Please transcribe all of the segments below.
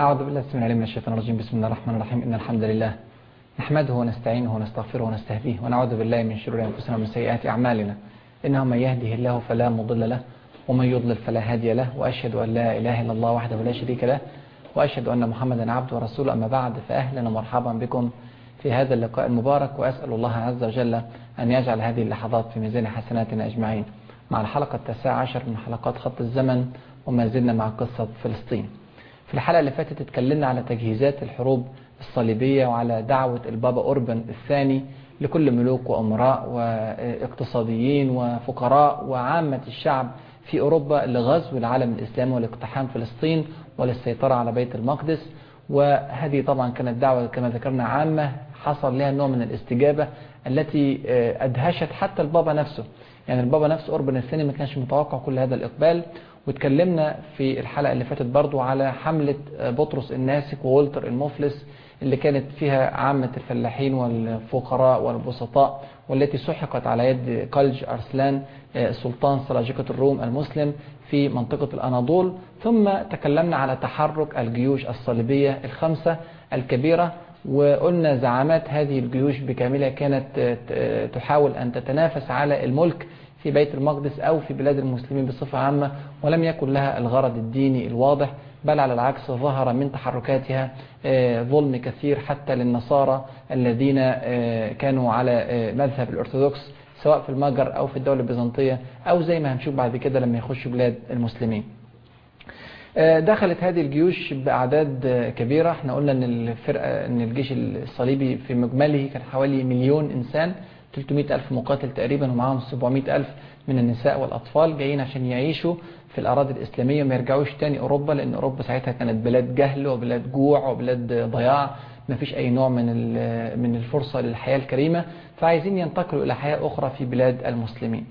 أعوذ بالله السميع العليم من الشيطان الرجيم. بسم الله الرحمن الرحيم. إن الحمد لله نحمده ونستعينه ونستغفره ونستهديه ونعوذ بالله من شرور أنفسنا ومن سيئات أعمالنا. إنه من يهده الله فلا مضل له ومن يضلل فلا هادي له، وأشهد أن لا إله إلا الله وحده لا شريك له، وأشهد أن محمدا عبده ورسوله. أما بعد، فأهلا ومرحبا بكم في هذا اللقاء المبارك، وأسأل الله عز وجل أن يجعل هذه اللحظات في ميزان حسناتنا أجمعين، مع الحلقة 19 من حلقات خط الزمن، وما زلنا مع قصة فلسطين. في الحلقة اللي فاتت اتكلمنا على تجهيزات الحروب الصليبية وعلى دعوة البابا أوربان الثاني لكل ملوك وأمراء واقتصاديين وفقراء وعامة الشعب في أوروبا لغزو العالم الإسلامي ولاقتحام فلسطين وللسيطرة على بيت المقدس. وهذه طبعا كانت دعوة كما ذكرنا عامة، حصل لها نوع من الاستجابة التي أدهشت حتى البابا نفسه. يعني البابا نفسه أوربان الثاني ما كانش متوقع كل هذا الإقبال. واتكلمنا في الحلقة اللي فاتت برضو على حملة بطرس الناسك وولتر المفلس اللي كانت فيها عامة الفلاحين والفقراء والبسطاء، والتي سحقت على يد قلج أرسلان سلطان سلاجقة الروم المسلم في منطقة الأناضول. ثم تكلمنا على تحرك الجيوش الصليبية الخمسة الكبيرة، وقلنا زعامات هذه الجيوش بكاملها كانت تحاول أن تتنافس على الملك في بيت المقدس أو في بلاد المسلمين بصفة عامة، ولم يكن لها الغرض الديني الواضح، بل على العكس ظهر من تحركاتها ظلم كثير حتى للنصارى الذين كانوا على مذهب الأرثوذكس، سواء في المجر أو في الدولة البيزنطية أو زي ما هنشوف بعد كده لما يخشوا بلاد المسلمين. دخلت هذه الجيوش بأعداد كبيرة. احنا قلنا ان الجيش الصليبي في مجمله كان حوالي 1,000,000 إنسان، 300,000 مقاتل تقريبا، ومعهم 700,000 من النساء والأطفال جايين عشان يعيشوا في الأراضي الإسلامية وما يرجعوش تاني أوروبا، لأن أوروبا ساعتها كانت بلاد جهل وبلاد جوع وبلاد ضياع، ما فيش أي نوع من الفرصة للحياة الكريمة، فعايزين ينتقلوا إلى حياة أخرى في بلاد المسلمين.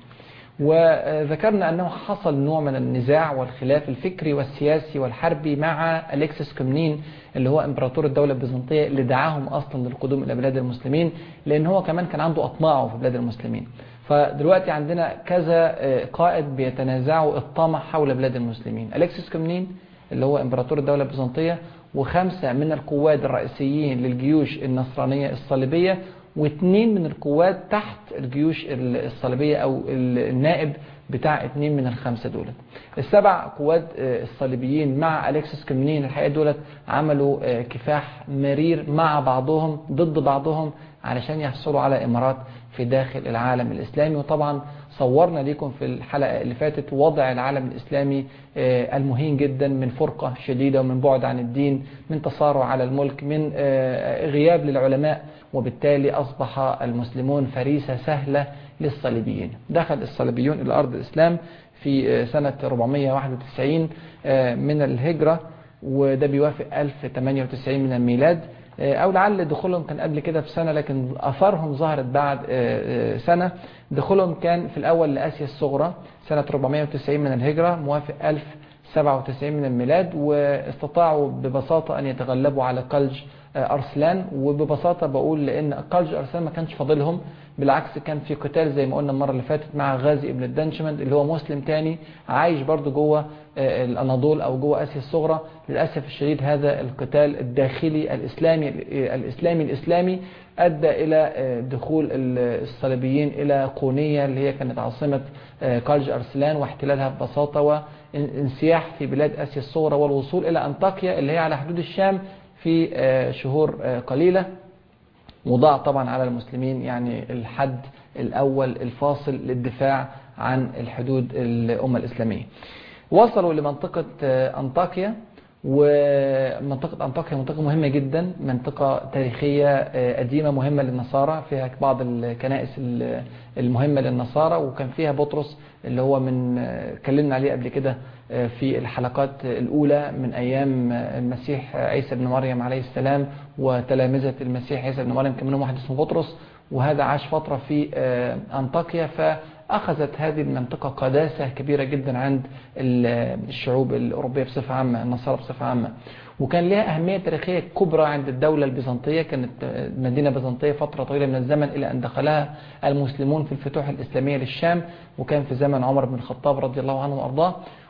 وذكرنا أنه حصل نوع من النزاع والخلاف الفكري والسياسي والحربي مع أليكسس كومنين اللي هو إمبراطور الدولة البيزنطية، اللي دعاهم أصلا للقدوم إلى بلاد المسلمين، لأن هو كمان كان عنده أطماعه في بلاد المسلمين. فدلوقتي عندنا كذا قائد بيتنازعوا الطمع حول بلاد المسلمين. أليكسس كومنين اللي هو إمبراطور الدولة البيزنطية، وخمسة من القواد الرئيسيين للجيوش النصرانية الصليبية، واثنين من القوات تحت الجيوش الصليبية أو النائب بتاع 2 من ال5 دولت. ال7 قوات الصليبيين مع أليكسس كومنين الحقيقة دولت عملوا كفاح مرير مع بعضهم ضد بعضهم علشان يحصلوا على إمارات في داخل العالم الإسلامي. وطبعا صورنا لكم في الحلقة اللي فاتت وضع العالم الإسلامي المهين جدا، من فرقة شديدة ومن بعد عن الدين، من تصارع على الملك، من غياب للعلماء، وبالتالي أصبح المسلمون فريسة سهلة للصليبيين. دخل الصليبيون إلى أرض الإسلام في سنة 491 من الهجرة، وده بيوافق 1098 من الميلاد، أو لعل دخولهم كان قبل كده بسنة، لكن أثارهم ظهرت بعد سنة. دخولهم كان في الأول لآسيا الصغرى سنة 490 من الهجرة، موافق 1097 من الميلاد، واستطاعوا ببساطة أن يتغلبوا على قلج أرسلان. وببساطة بقول لأن قلج أرسلان ما كانش فاضلهم، بالعكس كان في قتال زي ما قلنا المرة اللي فاتت مع غازي ابن الدنشمند اللي هو مسلم تاني عايش برضو جوه الأناضول أو جوه آسيا الصغرى. للأسف الشديد هذا القتال الداخلي الإسلامي أدى إلى دخول الصليبيين إلى قونية اللي هي كانت عاصمة قلج أرسلان، واحتلالها ببساطة وانسياح في بلاد آسيا الصغرى والوصول إلى أنطاكيا اللي هي على حدود الشام في شهور قليلة. وضع طبعا على المسلمين يعني الحد الأول الفاصل للدفاع عن الحدود الأمة الإسلامية. وصلوا لمنطقة أنطاكيا، ومنطقة أنطاكيا منطقة مهمة جدا، منطقة تاريخية قديمة مهمة للنصارى، فيها بعض الكنائس المهمة للنصارى، وكان فيها بطرس اللي هو من اتكلمنا عليه قبل كده في الحلقات الأولى من أيام المسيح عيسى بن مريم عليه السلام، وتلامذة المسيح عيسى بن مريم كان منهم واحد اسمه بطرس، وهذا عاش فترة في أنطاكيا. فأخذت هذه المنطقة قداسة كبيرة جدا عند الشعوب الأوروبية بصفة عامة، النصارى بصفة عامة، وكان لها أهمية تاريخية كبرى عند الدولة البيزنطية. كانت مدينة بيزنطية فترة طويلة من الزمن إلى أن دخلها المسلمون في الفتوح الإسلامية للشام، وكان في زمن عمر بن الخطاب رضي الله عنه وأرضاه.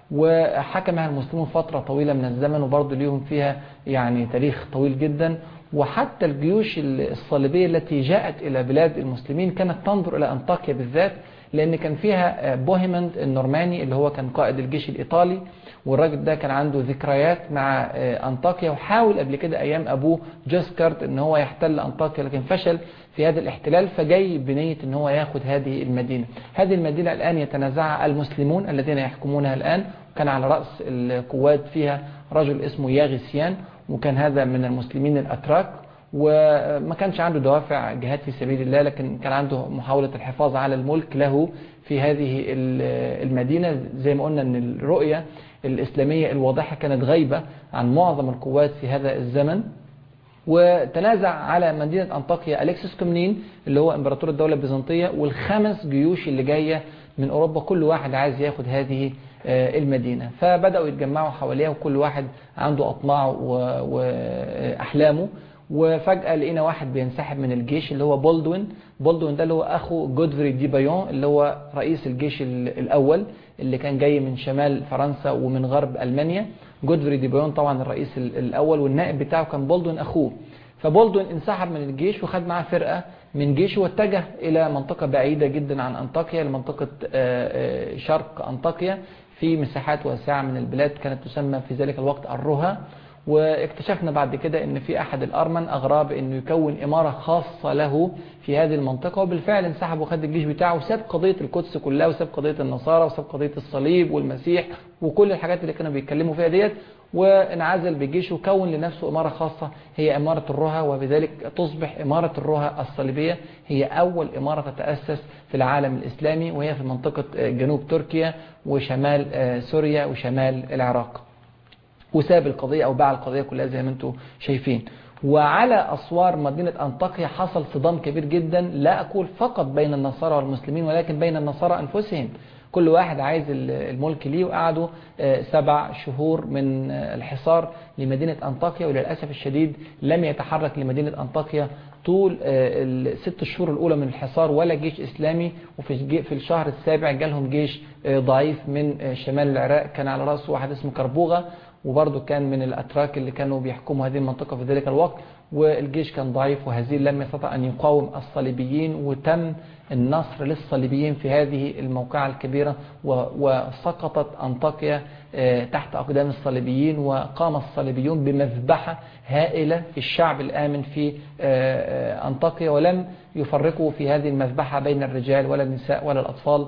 وحكمها المسلمون فترة طويلة من الزمن، وبرضه ليهم فيها يعني تاريخ طويل جدا. وحتى الجيوش الصليبية التي جاءت إلى بلاد المسلمين كانت تنظر إلى أنطاكيا بالذات، لأن كان فيها بوهيمند النورماني اللي هو كان قائد الجيش الإيطالي، والراجل ده كان عنده ذكريات مع أنطاكيا، وحاول قبل كده أيام أبوه جاسكارت إن هو يحتل أنطاكيا، لكن فشل في هذا الاحتلال، فجاي بنية إن هو ياخد هذه المدينة. هذه المدينة الآن يتنازعها المسلمون الذين يحكمونها الآن، وكان على رأس القوات فيها رجل اسمه ياغسيان، وكان هذا من المسلمين الأتراك، وما كانش عنده دوافع جهاد في سبيل الله، لكن كان عنده محاولة الحفاظ على الملك له في هذه المدينة. زي ما قلنا أن الرؤية الإسلامية الواضحة كانت غايبة عن معظم القوات في هذا الزمن. وتنازع على مدينة أنطاكيا أليكسس كومنين اللي هو إمبراطور الدولة البيزنطية، والخمس جيوش اللي جاية من أوروبا، كل واحد عايز ياخد هذه المدينة. فبدأوا يتجمعوا حواليها، وكل واحد عنده أطماعه وأحلامه. وفجأة لقينا واحد بينسحب من الجيش اللي هو بولدوين ده اللي هو أخو جودفري دي بايون اللي هو رئيس الجيش الأول اللي كان جاي من شمال فرنسا ومن غرب ألمانيا. جودفري دي بايون طبعا الرئيس الأول، والنائب بتاعه كان بولدوين أخوه. فبولدوين انسحب من الجيش وخد معاه فرقة من جيشه، واتجه إلى منطقة بعيدة جدا عن أنطاكيا، لمنطقة شرق أنطاكيا في مساحات واسعة من البلاد كانت تسمى في ذلك الوقت الرها. واكتشفنا بعد كده ان في احد الارمن اغرى بانه يكون امارة خاصة له في هذه المنطقة، وبالفعل انسحب وخد الجيش بتاعه وساب قضية القدس كلها، وساب قضية النصارى، وساب قضية الصليب والمسيح وكل الحاجات اللي كانوا بيتكلموا فيها ديت، وانعزل بالجيش وكون لنفسه امارة خاصة هي امارة الرها. وبذلك تصبح امارة الرها الصليبية هي اول امارة تتأسس في العالم الاسلامي، وهي في منطقة جنوب تركيا وشمال سوريا وشمال العراق. وساب القضية أو باع القضية كلها زي ما انتم شايفين. وعلى أسوار مدينة أنطاكيا حصل صدام كبير جدا، لا أقول فقط بين النصارى والمسلمين، ولكن بين النصارى أنفسهم. كل واحد عايز الملك ليه، وقعدوا 7 شهور من الحصار لمدينة أنطاكيا، وللأسف الشديد لم يتحرك لمدينة أنطاكيا طول ال6 شهور الأولى من الحصار ولا جيش إسلامي. وفي الشهر السابع جالهم جيش ضعيف من شمال العراق، كان على رأسه واحد اسمه كربوغة، وبرضه كان من الأتراك اللي كانوا بيحكموا هذه المنطقة في ذلك الوقت. والجيش كان ضعيف وهزيل، لم يستطع أن يقاوم الصليبيين، وتم النصر للصليبيين في هذه الموقعة الكبيرة، وسقطت أنطاكيا تحت أقدام الصليبيين، وقام الصليبيون بمذبحة هائلة في الشعب الآمن في أنطاكيا، ولم يفرقوا في هذه المذبحة بين الرجال ولا النساء ولا الأطفال.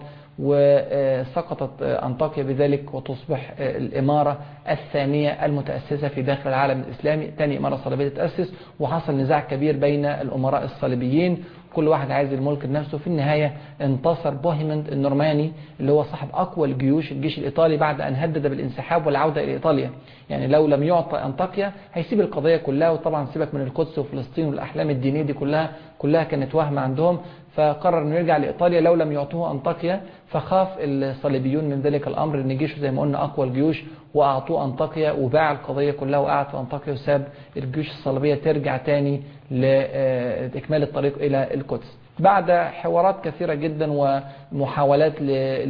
وسقطت أنطاكيا بذلك، وتصبح الإمارة الثانية المتأسسة في داخل العالم الإسلامي، ثاني إمارة صليبية تتأسس. وحصل نزاع كبير بين الأمراء الصليبيين، كل واحد عايز الملك لنفسه. في النهاية انتصر بوهيمند النورماني اللي هو صاحب أقوى الجيوش، الجيش الإيطالي، بعد أن هدد بالانسحاب والعودة إلى إيطاليا. يعني لو لم يعطى أنطاكيا هيسيب القضية كلها، وطبعا سيبك من القدس وفلسطين والأحلام الدينية دي كلها كانت وهم عندهم. فقرر انه يرجع لإيطاليا لو لم يعطوه أنطاكيا. فخاف الصليبيون من ذلك الأمر، ان جيشه زي ما قلنا أقوى الجيوش، وأعطوه أنطاكيا وباع القضية كلها وقعد في أنطاكيا، وساب الجيوش الصليبية ترجع تاني لإكمال الطريق إلى القدس. بعد حوارات كثيرة جدا ومحاولات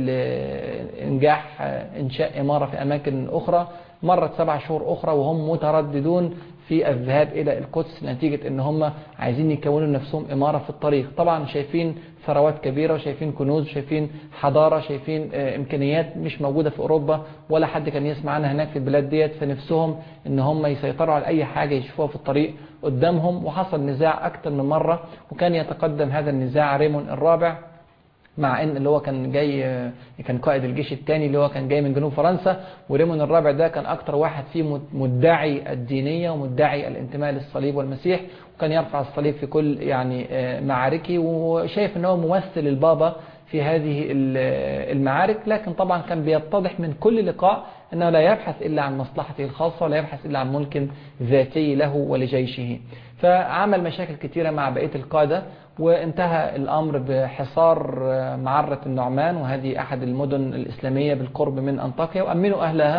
لإنجاح إنشاء إمارة في أماكن أخرى، مرت 7 شهور أخرى وهم مترددون في الذهاب إلى القدس، نتيجة ان هم عايزين يكونوا نفسهم إمارة في الطريق. طبعا شايفين ثروات كبيرة، وشايفين كنوز، شايفين حضارة، شايفين إمكانيات مش موجودة في أوروبا ولا حد كان يسمع عنها هناك في البلاد ديت، فنفسهم ان هم يسيطروا على أي حاجة يشوفوها في الطريق قدامهم. وحصل نزاع أكثر من مرة، وكان يتقدم هذا النزاع ريمون الرابع، مع ان اللي هو كان قائد الجيش الثاني اللي هو كان جاي من جنوب فرنسا. وريمون الرابع ده كان اكتر واحد فيه مدعي الدينية ومدعي الانتماء للصليب والمسيح، وكان يرفع الصليب في كل معاركه، وشايف ان هو ممثل البابا في هذه المعارك. لكن طبعا كان بيتضح من كل لقاء انه لا يبحث الا عن مصلحته الخاصة، ولا يبحث الا عن ملك ذاتي له ولجيشه. فعمل مشاكل كثيرة مع بقية القادة، وانتهى الأمر بحصار معرة النعمان، وهذه أحد المدن الإسلامية بالقرب من أنطاكيا، وأمنوا أهلها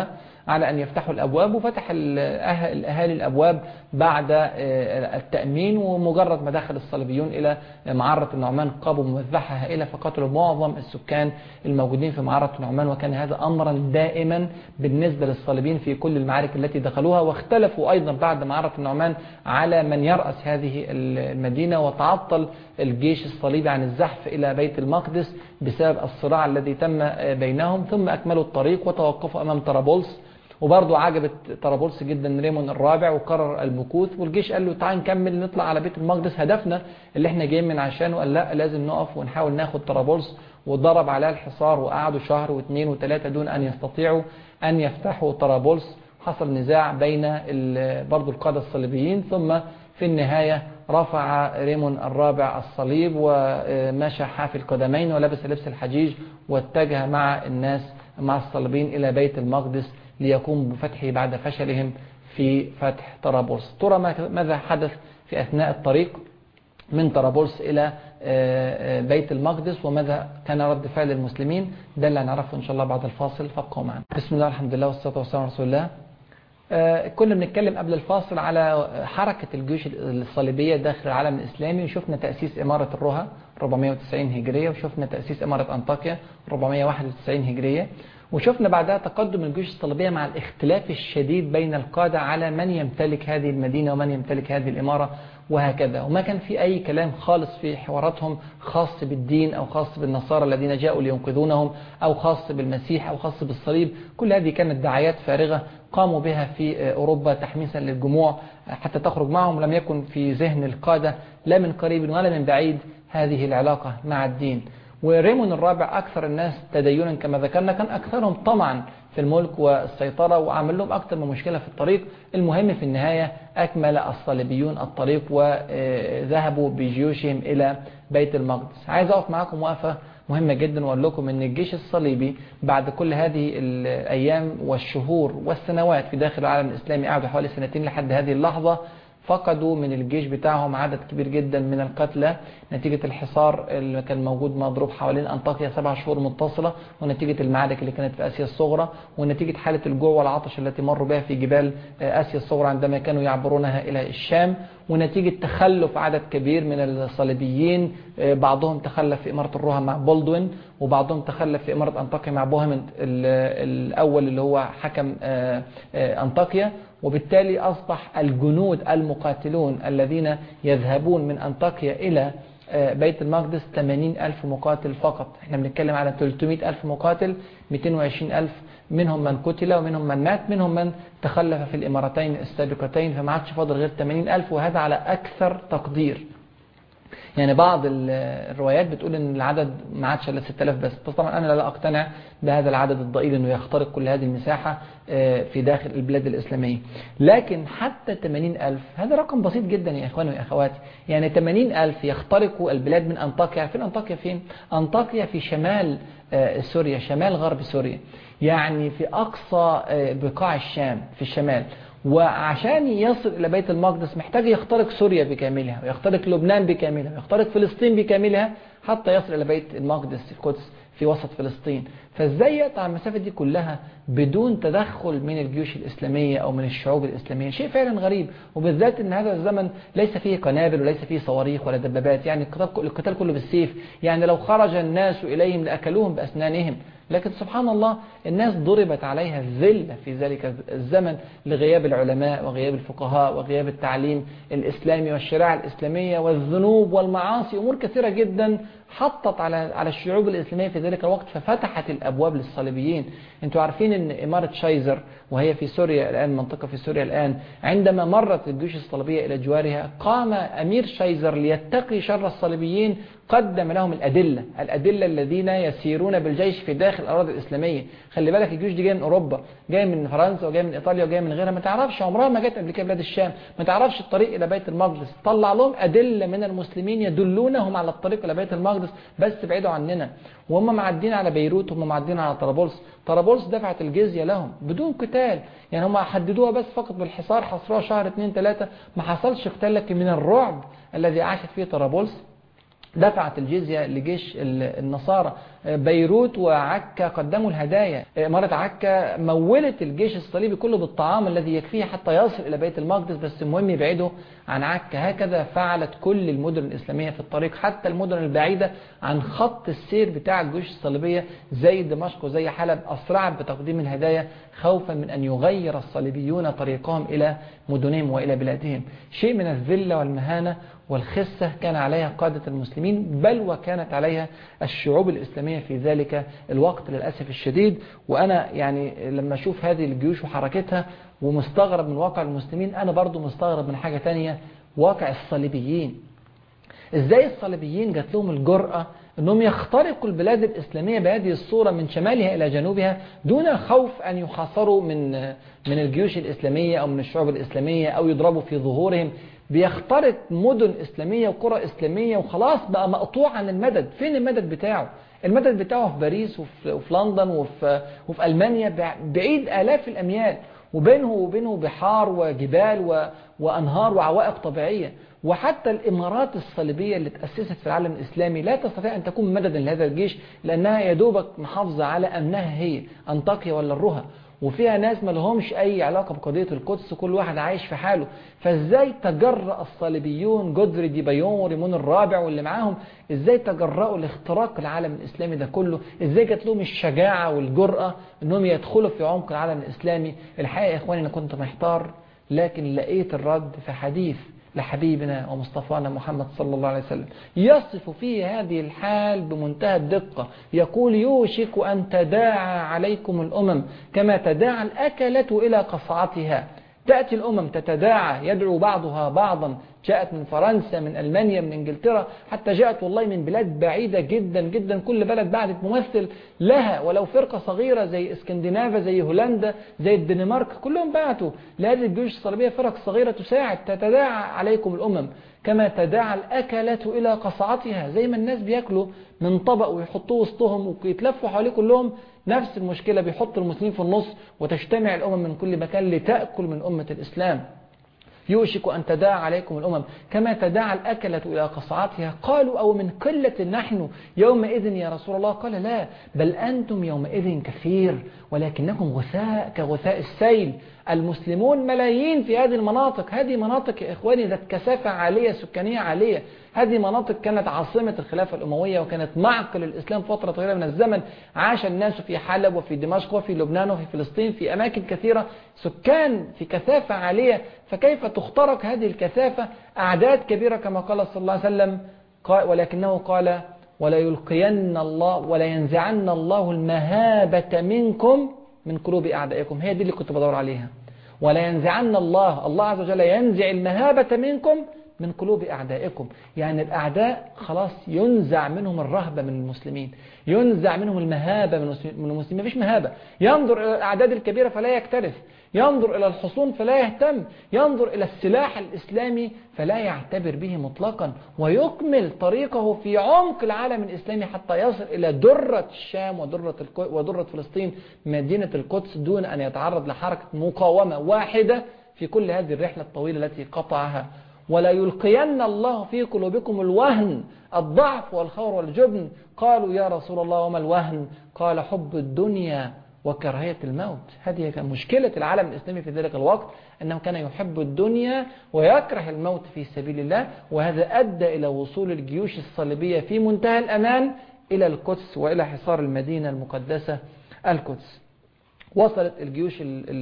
على أن يفتحوا الأبواب، وفتح الأهالي الأبواب بعد التأمين. ومجرد ما دخل الصليبيون إلى معرة النعمان قابوا مذبحة هائلة فقتلوا معظم السكان الموجودين في معرة النعمان، وكان هذا أمرا دائما بالنسبة للصليبيين في كل المعارك التي دخلوها. واختلفوا أيضا بعد معرة النعمان على من يرأس هذه المدينة، وتعطل الجيش الصليبي عن الزحف إلى بيت المقدس بسبب الصراع الذي تم بينهم، ثم أكملوا الطريق وتوقفوا أمام طرابلس. وبرضه عجبت طرابلس جدا ريمون الرابع وقرر المكوث، والجيش قال له تعال نكمل نطلع على بيت المقدس هدفنا اللي احنا جايين من عشانه. قال لا، لازم نقف ونحاول ناخد طرابلس، وضرب عليها الحصار وقعدوا شهر واثنين وثلاثة دون أن يستطيعوا أن يفتحوا طرابلس. حصل نزاع بين برضه القادة الصليبيين، ثم في النهاية رفع ريمون الرابع الصليب ومشى حافي القدمين ولبس لبس الحجيج واتجه مع الناس مع الصليبيين إلى بيت المقدس ليقوم بفتحه بعد فشلهم في فتح طرابلس. ترى ماذا حدث في أثناء الطريق من طرابلس إلى بيت المقدس، وماذا كان رد فعل المسلمين؟ ده اللي هنعرفه إن شاء الله بعد الفاصل، فابقوا معنا. بسم الله الحمد لله والصلاة والسلام على رسول الله. كنا بنتكلم قبل الفاصل على حركة الجيوش الصليبية داخل العالم الإسلامي، وشفنا تأسيس إمارة الرها 490 هجرية، وشفنا تأسيس إمارة أنطاكيا 491 هجرية، وشفنا بعدها تقدم الجيوش الصليبية مع الاختلاف الشديد بين القادة على من يمتلك هذه المدينة ومن يمتلك هذه الإمارة وهكذا. وما كان في أي كلام خالص في حواراتهم خاص بالدين أو خاص بالنصارى الذين جاءوا لينقذونهم أو خاص بالمسيح أو خاص بالصليب. كل هذه كانت دعايات فارغة قاموا بها في أوروبا تحميسا للجموع حتى تخرج معهم. لم يكن في ذهن القادة لا من قريب ولا من بعيد هذه العلاقة مع الدين. وريمون الرابع أكثر الناس تدينا كما ذكرنا، كان أكثرهم طمعا في الملك والسيطرة، وعمل لهم أكثر من مشكلة في الطريق. المهم في النهاية أكمل الصليبيون الطريق وذهبوا بجيوشهم إلى بيت المقدس. عايز أقف معكم وقفة مهمة جدا وأقول لكم أن الجيش الصليبي بعد كل هذه الأيام والشهور والسنوات في داخل العالم الإسلامي، قعدوا حوالي سنتين لحد هذه اللحظة، فقدوا من الجيش بتاعهم عدد كبير جدا من القتلى نتيجة الحصار اللي كان موجود مضروب حوالين أنطاكيا 7 شهور متصلة، ونتيجة المعارك اللي كانت في آسيا الصغرى، ونتيجة حالة الجوع والعطش التي مروا بها في جبال آسيا الصغرى عندما كانوا يعبرونها إلى الشام، ونتيجة تخلف عدد كبير من الصليبيين. بعضهم تخلف في إمارة الرها مع بولدوين، وبعضهم تخلف في إمارة أنطاكيا مع بوهمند الأول اللي هو حكم أنطاكيا. وبالتالي أصبح الجنود المقاتلون الذين يذهبون من أنطاكيا إلى بيت المقدس 80,000 مقاتل فقط. احنا بنتكلم على 300,000 مقاتل، 220,000 منهم من قتل ومنهم من مات، منهم من تخلف في الإمارتين السابقتين، فما عادش فاضل غير 80,000، وهذا على أكثر تقدير. يعني بعض الروايات بتقول ان العدد ما عادش الا 6000 بس طبعا انا لا اقتنع بهذا العدد الضئيل انه يخترق كل هذه المساحة في داخل البلاد الاسلامية. لكن حتى 80,000 هذا رقم بسيط جدا يا اخواني واخواتي. يعني 80,000 يخترقوا البلاد من انطاكيا. فين انطاكيا؟ فين انطاكيا؟ في شمال سوريا، شمال غرب سوريا، يعني في اقصى بقاع الشام في الشمال. وعشان يصل إلى بيت المقدس محتاج يخترق سوريا بكاملها، ويخترق لبنان بكاملها، ويخترق فلسطين بكاملها حتى يصل إلى بيت المقدس في القدس في وسط فلسطين. فازاي يقطع المسافة دي كلها بدون تدخل من الجيوش الإسلامية أو من الشعوب الإسلامية؟ شيء فعلا غريب، وبالذات أن هذا الزمن ليس فيه قنابل وليس فيه صواريخ ولا دبابات. يعني القتال كله بالسيف. يعني لو خرج الناس إليهم لأكلوهم بأسنانهم. لكن سبحان الله الناس ضربت عليها الذلة في ذلك الزمن لغياب العلماء وغياب الفقهاء وغياب التعليم الإسلامي والشريعة الإسلامية والذنوب والمعاصي، أمور كثيرة جدا حطت على الشعوب الإسلامية في ذلك الوقت، ففتحت الأبواب للصليبيين. انتوا عارفين ان إمارة شايزر وهي في سوريا الآن، منطقة في سوريا الآن، عندما مرت الجيوش الصليبية إلى جوارها قام أمير شايزر ليتقي شر الصليبيين، قدم لهم الأدلة الذين يسيرون بالجيش في داخل الأراضي الإسلامية. خلي بالك الجيوش دي جاية من أوروبا، جاية من فرنسا وجاية من إيطاليا وجاية من غيرها، ما تعرفش عمرها ما جت قبل كده بلاد الشام، ما تعرفش الطريق إلى بيت المقدس. طلع لهم أدلة من المسلمين يدلونهم على الطريق إلى بيت المقدس، بس بعيدوا عننا. وهم معدين على بيروت، هم معدين على طرابلس دفعت الجزية لهم بدون قتال. يعني هم حددوها بس فقط بالحصار، حصروها شهر 2-3، ما حصلش قتال. لكن من الرعب الذي عاشت فيه طرابلس دفعت الجزية لجيش النصارى بيروت وعكا قدموا الهدايا. إمارة عكا مولت الجيش الصليبي كله بالطعام الذي يكفيه حتى يصل إلى بيت المقدس، بس المهم يبعده عن عكا. هكذا فعلت كل المدن الإسلامية في الطريق، حتى المدن البعيدة عن خط السير بتاع الجيوش الصليبية زي دمشق وزي حلب أسرعت بتقديم الهدايا خوفا من أن يغير الصليبيون طريقهم إلى مدنهم وإلى بلادهم. شيء من الذلة والمهانة والخسة كان عليها قادة المسلمين، بل وكانت عليها الشعوب الإسلامية في ذلك الوقت للأسف الشديد. وأنا يعني لما أشوف هذه الجيوش وحركتها ومستغرب من واقع المسلمين، أنا برضو مستغرب من حاجة تانية، واقع الصليبيين. إزاي الصليبيين جات لهم الجرأة أنهم يخترقوا البلاد الإسلامية بهذه الصورة من شمالها إلى جنوبها دون خوف أن يحاصروا من الجيوش الإسلامية أو من الشعوب الإسلامية أو يضربوا في ظهورهم؟ بيخترق مدن إسلامية وقرى إسلامية وخلاص بقى مقطوع عن المدد. فين المدد بتاعه؟ المدد بتاعه في باريس وفي لندن وفي ألمانيا، بعيد آلاف الأميال، وبينه بحار وجبال وأنهار وعوائق طبيعية. وحتى الإمارات الصليبية اللي تأسست في العالم الإسلامي لا تستطيع أن تكون مددا لهذا الجيش، لأنها يدوبك محافظة على أمنها هي أنطاكيا ولا الرها، وفيها ناس ما لهمش أي علاقة بقضية القدس، كل واحد عايش في حاله. فإزاي تجرأ الصليبيون جودري دي بايون وريمون الرابع واللي معاهم، إزاي تجرأوا لاختراق العالم الإسلامي ده كله؟ إزاي جات لهم الشجاعة والجرأة أنهم يدخلوا في عمق العالم الإسلامي؟ الحقيقة يا إخواني أنا كنت محتار، لكن لقيت الرد في حديث لحبيبنا ومصطفانا محمد صلى الله عليه وسلم يصف فيه هذه الحال بمنتهى الدقة. يقول: يوشك أن تداعى عليكم الأمم كما تداعى الأكلة إلى قصعتها. تأتي الأمم تتداعى، يدعو بعضها بعضا، جاءت من فرنسا، من ألمانيا، من إنجلترا، حتى جاءت والله من بلاد بعيدة جدا جدا، كل بلد بعدت ممثل لها ولو فرقة صغيرة زي اسكندنافا، زي هولندا، زي الدنمارك، كلهم بعتوا لهذه الجيوش الصليبية فرق صغيرة تساعد. تتداعى عليكم الأمم كما تداعى الأكلة إلى قصعتها، زي ما الناس بيأكلوا من طبق ويحطوه وسطهم ويتلفوا حواليه كلهم، نفس المشكلة، بيحط المسلمين في النص وتجتمع الأمم من كل مكان لتأكل من أمة الإسلام. يوشك أن تداعى عليكم الأمم كما تداعى الأكلة إلى قصعتها. قالوا: أو من قلة نحن يومئذ يا رسول الله؟ قال: لا، بل أنتم يومئذ كثير ولكنكم غثاء كغثاء السيل. المسلمون ملايين في هذه المناطق. هذه مناطق يا إخواني ذات كثافة عالية، سكانية عالية. هذه مناطق كانت عاصمة الخلافة الأموية وكانت معقل الإسلام فترة طويلة من الزمن. عاش الناس في حلب وفي دمشق وفي لبنان وفي فلسطين، في أماكن كثيرة، سكان في كثافة عالية. فكيف تخترق هذه الكثافة أعداد كبيرة كما قال صلى الله عليه وسلم؟ ولكنه قال: ولا يلقين الله ولا ينزعن الله المهابة منكم من قلوب أعدائكم. هي دي اللي كنت بدور عليها. ولا ينزعن الله عز وجل ينزع المهابة منكم من قلوب أعدائكم. يعني الأعداء خلاص ينزع منهم الرهبة من المسلمين، ينزع منهم المهابة من المسلمين. مفيش مهابة. ينظر إلى الأعداد الكبيرة فلا يكترث، ينظر إلى الحصون فلا يهتم، ينظر إلى السلاح الإسلامي فلا يعتبر به مطلقا، ويكمل طريقه في عمق العالم الإسلامي حتى يصل إلى درة الشام ودرة فلسطين، مدينة القدس، دون أن يتعرض لحركة مقاومة واحدة في كل هذه الرحلة الطويلة التي قطعها. ولا يلقين الله في قلوبكم الوهن، الضعف والخور والجبن. قالوا: يا رسول الله وما الوهن؟ قال: حب الدنيا وكراهية الموت. هذه كانت مشكلة العالم الإسلامي في ذلك الوقت، أنه كان يحب الدنيا ويكره الموت في سبيل الله. وهذا أدى إلى وصول الجيوش الصليبية في منتهى الأمان إلى القدس وإلى حصار المدينة المقدسة القدس. وصلت الجيوش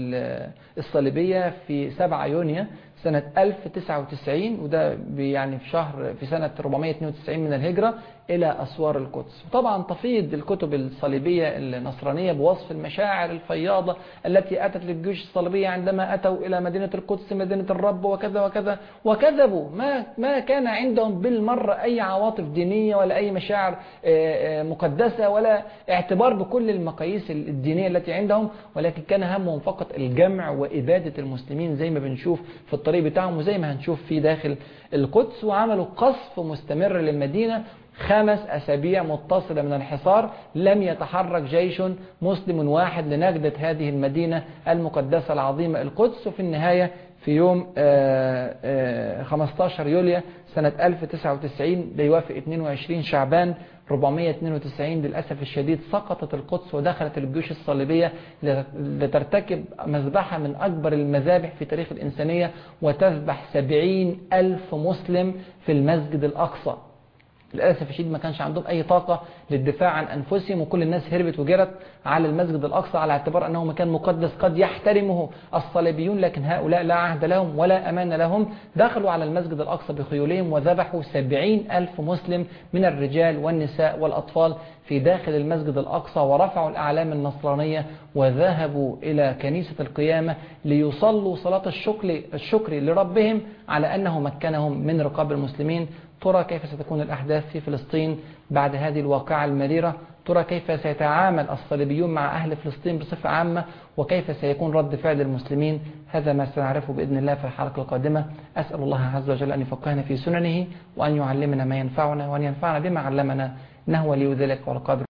الصليبية في 7 يونيو سنة 1099، وده يعني في سنة 492 من الهجرة، إلى أسوار القدس. وطبعا تفيض الكتب الصليبية النصرانية بوصف المشاعر الفياضة التي أتت للجيوش الصليبية عندما أتوا إلى مدينة القدس، مدينة الرب، وكذا وكذا، وكذبوا. ما كان عندهم بالمرة أي عواطف دينية ولا أي مشاعر مقدسة ولا اعتبار بكل المقاييس الدينية التي عندهم، ولكن كان همهم فقط الجمع وإبادة المسلمين زي ما بنشوف في الطريق بتاعهم وزي ما هنشوف في داخل القدس. وعملوا قصف مستمر للمدينة 5 أسابيع متصلة من الحصار، لم يتحرك جيش مسلم واحد لنجدة هذه المدينة المقدسة العظيمة القدس. وفي النهاية في يوم 15 يوليو سنة 1099 بيوافق 22 شعبان 492 للأسف الشديد سقطت القدس ودخلت الجيوش الصليبية لترتكب مذبحة من أكبر المذابح في تاريخ الإنسانية، وتذبح 70,000 مسلم في المسجد الأقصى. للأسف الشديد ما كانش عندهم أي طاقة للدفاع عن أنفسهم، وكل الناس هربت وجرت على المسجد الأقصى على اعتبار أنه مكان مقدس قد يحترمه الصليبيون، لكن هؤلاء لا عهد لهم ولا أمان لهم. دخلوا على المسجد الأقصى بخيولهم وذبحوا 70,000 مسلم من الرجال والنساء والأطفال في داخل المسجد الأقصى، ورفعوا الأعلام النصرانية وذهبوا إلى كنيسة القيامة ليصلوا صلاة الشكر لربهم على أنه مكنهم من رقاب المسلمين. ترى كيف ستكون الأحداث في فلسطين بعد هذه الواقعة المريرة؟ ترى كيف سيتعامل الصليبيون مع أهل فلسطين بصفة عامة؟ وكيف سيكون رد فعل المسلمين؟ هذا ما سنعرفه بإذن الله في الحلقة القادمة. أسأل الله عز وجل أن يفقهنا في سننه، وأن يعلمنا ما ينفعنا، وأن ينفعنا بما علمنا، إنه ولي ذلك والقادر.